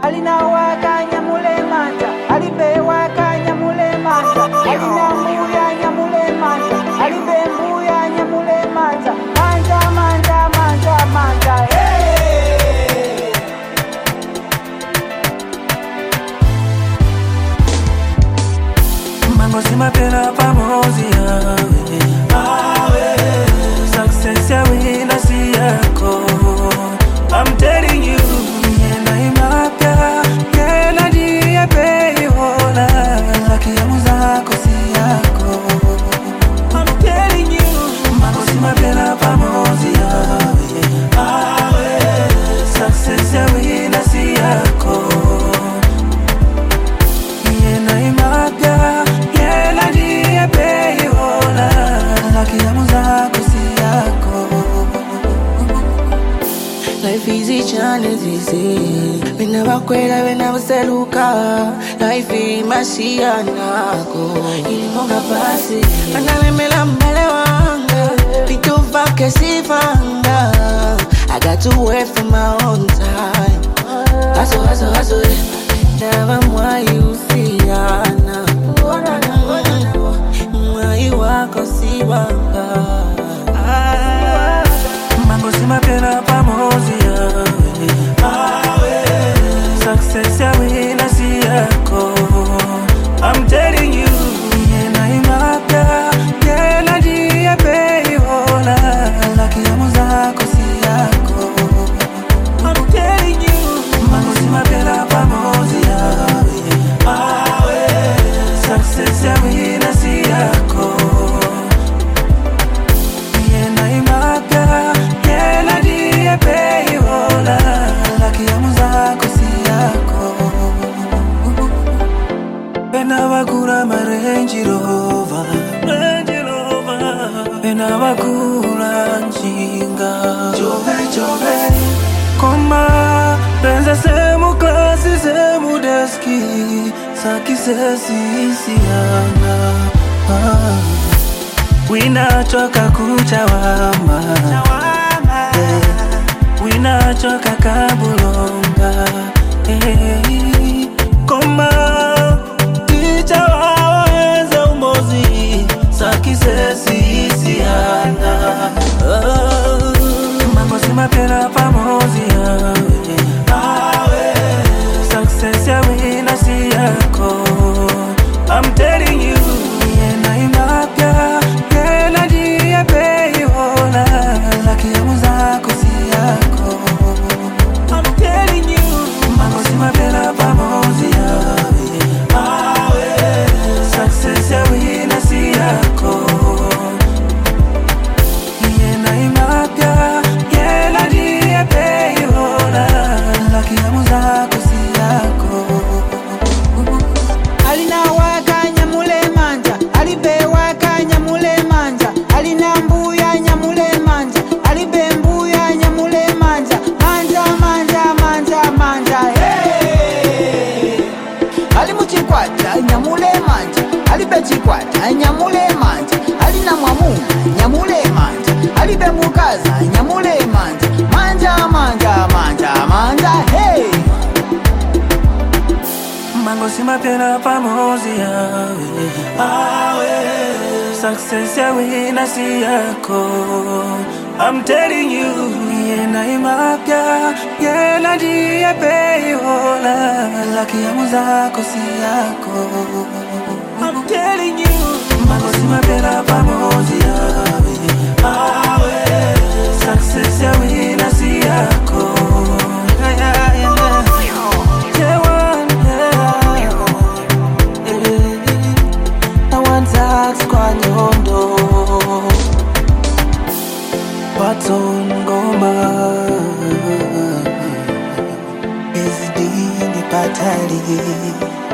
alina wakanya mulemanja, alibewa kanya mulemanja, alina mbuya nya mulemanja, alibembuya nya mulemanja, manja manja manja manja, hey! Mango si mapena pamoja, success ya wina si yako. I'm telling you, yena imapya, yena diye peyola, laki ya muzako si yako. I'm telling you, mango si mapena pamoja, success ya wina si yako. Yena imapya, yena diye peyola, laki ya muzako si yako. Life easy, challenge easy. We never quit, we never seluka. Life is mashia nako. Ilimonga pasi. Manale mela mbele wanga. Vitu vake sifanga. I got to wait for my own time. Hustle, hustle, hustle. Never mwai usiana. Mwai wako si wanga. Mango si mapena pamoja, success ya wina si yako. I'm telling you, yena imapya, yena diye peyola, laki ya muzako si yako. I'm telling you, mango si mapena pamoja, success ya wina si yako. Yena imapya, yena diye peyola, laki ya muzako si yako. Bena wakura marenji rova, bena wakura njinga. Jove, koma, benza semu klasi semu deski, saki sesi siana. Wina choka kuchawama, wina choka kabulonga. Koma kichawaweza umozi, saki sesi siana. Mango si mapena pamoja, success ya wina si yako. I'm telling you, yena imapya, yena diye peyola, laki ya muzako si yako. I'm telling you, mango si mapena pamoja, success ya wina si yako. Yena imapya, yena diye peyola, laki ya muzako si yako. alina wakanya mulemanja, alibewa kanya mulemanja, alina mbuya nya mulemanja, alibembuya nya mulemanja, manja manja manja manja, hey! alimuchikwata nya mulemanja, alibechikwata nya mulemanja, alina mwamuna nya mulemanja, alibembukaza nya mulemanja, manja manja manja manja, hey! Mango si mapena pamoja, success ya wina si yako. I'm telling you, yena imapya, yena diye peyola, laki ya muzako si yako. I'm telling you, mango si mapena pamoja, success ya wina si yako. Kwa nyondo Baton ngoma SD ni patali.